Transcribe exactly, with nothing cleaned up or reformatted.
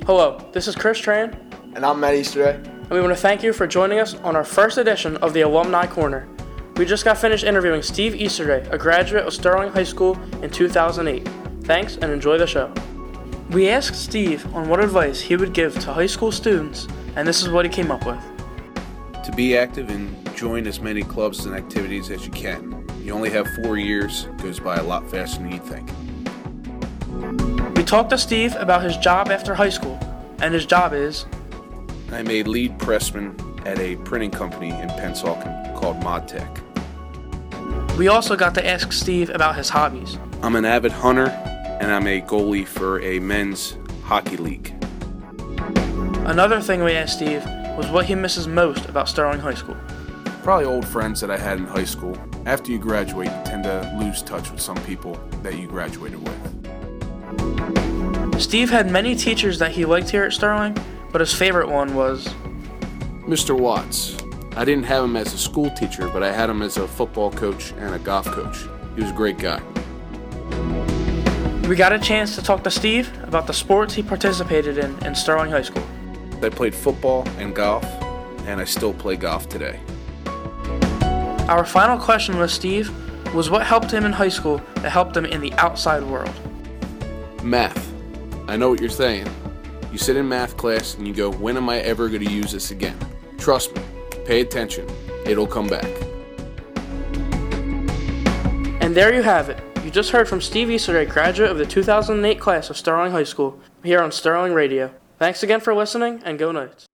Hello, this is Chris Tran, And I'm Matt Easterday. and we want to thank you for joining us on our first edition of the Alumni Corner. We just got finished interviewing Steve Easterday, a graduate of Sterling High School in two thousand eight. Thanks and enjoy the show. We asked Steve on what advice he would give to high school students, and this is what he came up with. To be active and join as many clubs and activities as you can. You only have four years, it goes by a lot faster than you think. We talked to Steve about his job after high school, and his job is I'm a lead pressman at a printing company in Pennsauken called ModTech. we also got to ask Steve about his hobbies. I'm an avid hunter, and I'm a goalie for a men's hockey league. Another thing we asked Steve was what he misses most about Sterling High School. Probably old friends that I had in high school. After you graduate, you tend to lose touch with some people that you graduated with. Steve had many teachers that he liked here at Sterling, but his favorite one was Mister Watts. I didn't have him as a school teacher, but I had him as a football coach and a golf coach. He was a great guy. We got a chance to talk to Steve about the sports he participated in in Sterling High School. I played football and golf, and I still play golf today. Our final question with Steve was what helped him in high school that helped him in the outside world. Math. I know what you're saying. You sit in math class and you go, when am I ever going to use this again? Trust me. Pay attention. It'll come back. And there you have it. You just heard from Steve Easterday, graduate of the two thousand eight class of Sterling High School, here on Sterling Radio. Thanks again for listening, and go Knights.